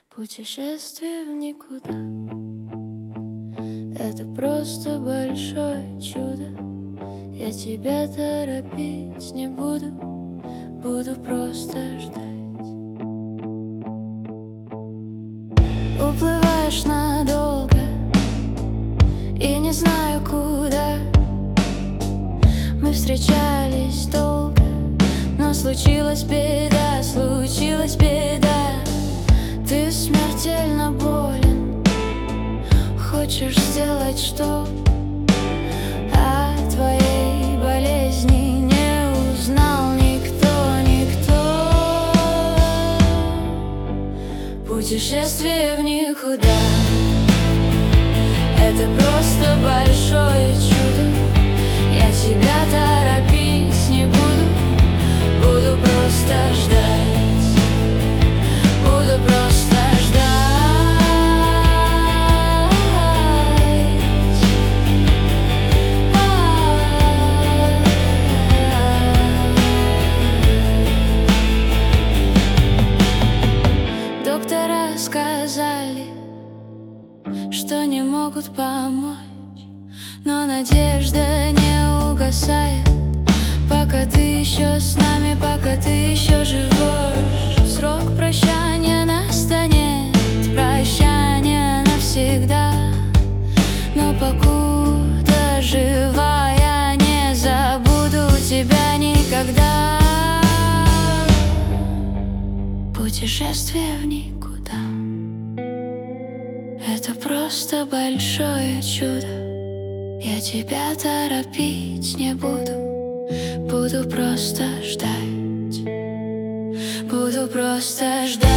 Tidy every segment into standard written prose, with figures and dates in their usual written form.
Путешествие в никуда — это просто большое чудо. Я тебя торопить не буду, буду просто ждать. Уплываешь надолго и не знаю куда. Мы встречались долго, но случилась беда, случилась беда. Ты смертельно болен, хочешь сделать что? О твоей болезни не узнал никто, никто. Путешествие в никуда — это просто большое чудо. Я тебя торопить не буду, буду просто ждать, буду просто ждать. Доктора сказали, что не могут помочь, но надежда не угасает, пока ты еще с нами, пока ты еще живешь. Срок прощания настанет, прощание навсегда. Но покуда жива, я не забуду тебя никогда. Путешествие в никуда — это просто большое чудо. Я тебя торопить не буду, буду просто ждать, буду просто ждать.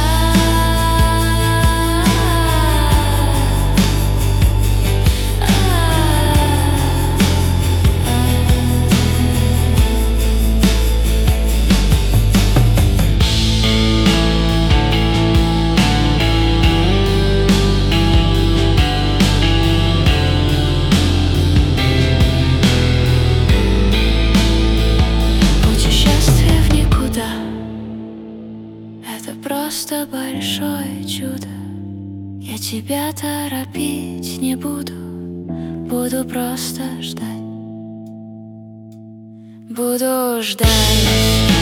Это просто большое чудо. Я тебя торопить не буду, буду просто ждать, буду ждать.